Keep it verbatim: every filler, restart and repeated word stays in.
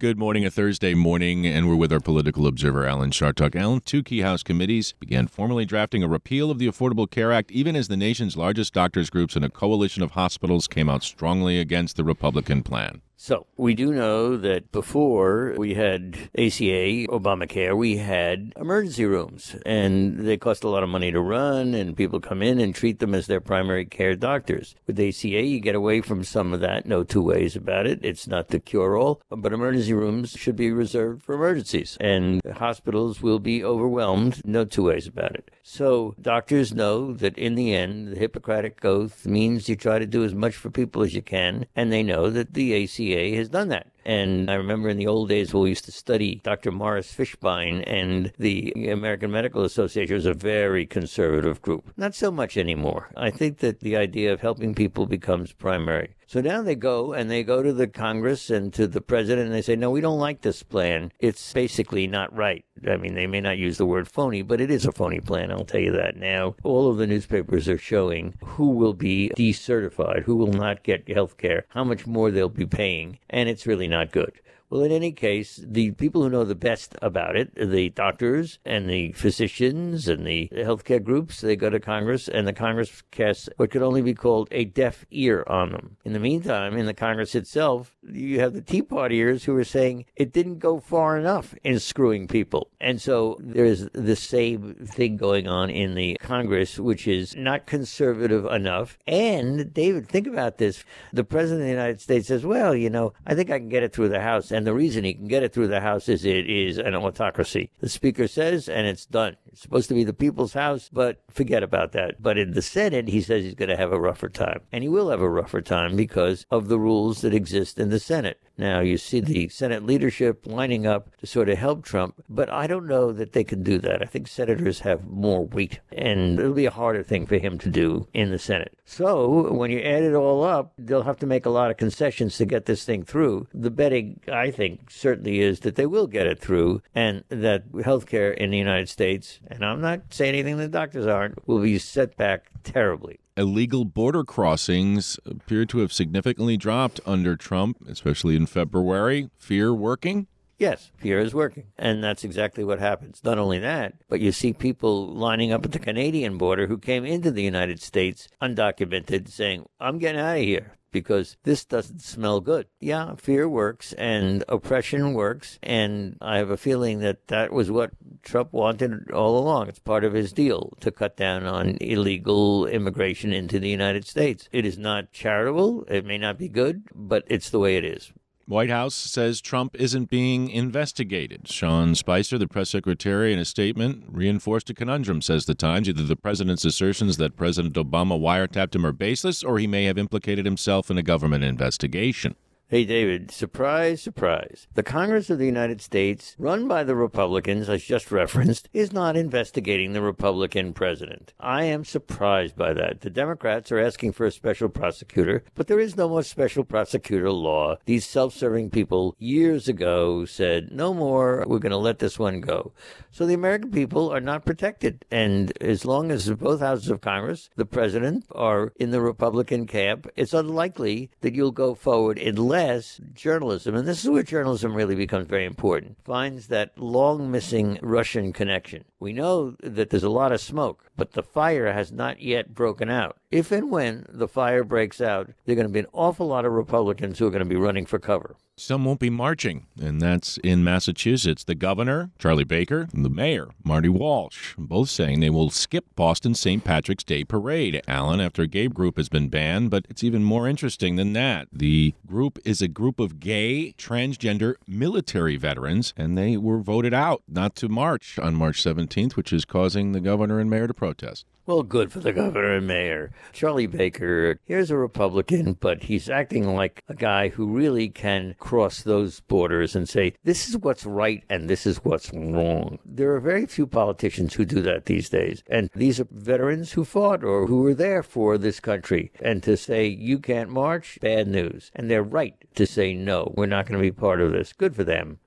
Good morning, a Thursday morning, and we're with our political observer, Alan Chartock. Alan, two key House committees began formally drafting a repeal of the Affordable Care Act, even as the nation's largest doctors' groups and a coalition of hospitals came out strongly against the Republican plan. So we do know that before we had A C A, Obamacare, we had emergency rooms, and they cost a lot of money to run, and people come in and treat them as their primary care doctors. With A C A, you get away from some of that, no two ways about it. It's not the cure-all, but emergency rooms should be reserved for emergencies, and hospitals will be overwhelmed, no two ways about it. So doctors know that in the end, the Hippocratic Oath means you try to do as much for people as you can, and they know that the A C A has done that. And I remember in the old days when we used to study Doctor Morris Fishbein, and the American Medical Association was a very conservative group. Not so much anymore. I think that the idea of helping people becomes primary. So now they go and they go to the Congress and to the president and they say, no, we don't like this plan. It's basically not right. I mean, they may not use the word phony, but it is a phony plan. I'll tell you that now. All of the newspapers are showing who will be decertified, who will not get health care, how much more they'll be paying, and it's really not good. Well, in any case, the people who know the best about it, the doctors and the physicians and the healthcare groups, they go to Congress, and the Congress casts what could only be called a deaf ear on them. In the meantime, in the Congress itself, you have the Tea Partiers who are saying it didn't go far enough in screwing people. And so there's the same thing going on in the Congress, which is not conservative enough. And, David, think about this. The President of the United States says, well, you know, I think I can get it through the House. And And the reason he can get it through the House is it is an autocracy. The Speaker says, and it's done. It's supposed to be the people's house, but forget about that. But in the Senate, he says he's going to have a rougher time. And he will have a rougher time because of the rules that exist in the Senate. Now, you see the Senate leadership lining up to sort of help Trump, but I don't know that they can do that. I think senators have more weight, and it'll be a harder thing for him to do in the Senate. So when you add it all up, they'll have to make a lot of concessions to get this thing through. The betting, I think, certainly is that they will get it through, and that health care in the United States, and I'm not saying anything the doctors aren't, will be set back terribly. Illegal border crossings appear to have significantly dropped under Trump, especially in February. Fear working? Yes, fear is working, and that's exactly what happens. Not only that, but you see people lining up at the Canadian border who came into the United States undocumented saying, I'm getting out of here because this doesn't smell good. Yeah, fear works and oppression works, and I have a feeling that that was what Trump wanted all along. It's part of his deal to cut down on illegal immigration into the United States. It is not charitable. It may not be good, but it's the way it is. White House says Trump isn't being investigated. Sean Spicer, the press secretary, in a statement reinforced a conundrum, says the Times. Either the president's assertions that President Obama wiretapped him are baseless, or he may have implicated himself in a government investigation. Hey, David, surprise, surprise. The Congress of the United States, run by the Republicans, as just referenced, is not investigating the Republican president. I am surprised by that. The Democrats are asking for a special prosecutor, but there is no more special prosecutor law. These self-serving people years ago said, no more, we're going to let this one go. So the American people are not protected. And as long as both houses of Congress, the president, are in the Republican camp, it's unlikely that you'll go forward unless journalism, and this is where journalism really becomes very important, finds that long-missing Russian connection. We know that there's a lot of smoke, but the fire has not yet broken out. If and when the fire breaks out, there are going to be an awful lot of Republicans who are going to be running for cover. Some won't be marching, and that's in Massachusetts. The governor, Charlie Baker, and the mayor, Marty Walsh, both saying they will skip Boston's Saint Patrick's Day parade, Alan, after a gay group has been banned. But it's even more interesting than that. The group is a group of gay, transgender military veterans, and they were voted out not to march on March seventeenth, which is causing the governor and mayor to protest. Well, good for the governor and mayor. Charlie Baker, here's a Republican, but he's acting like a guy who really can cross those borders and say, this is what's right and this is what's wrong. There are very few politicians who do that these days. And these are veterans who fought or who were there for this country. And to say, you can't march, bad news. And they're right to say, no, we're not going to be part of this. Good for them.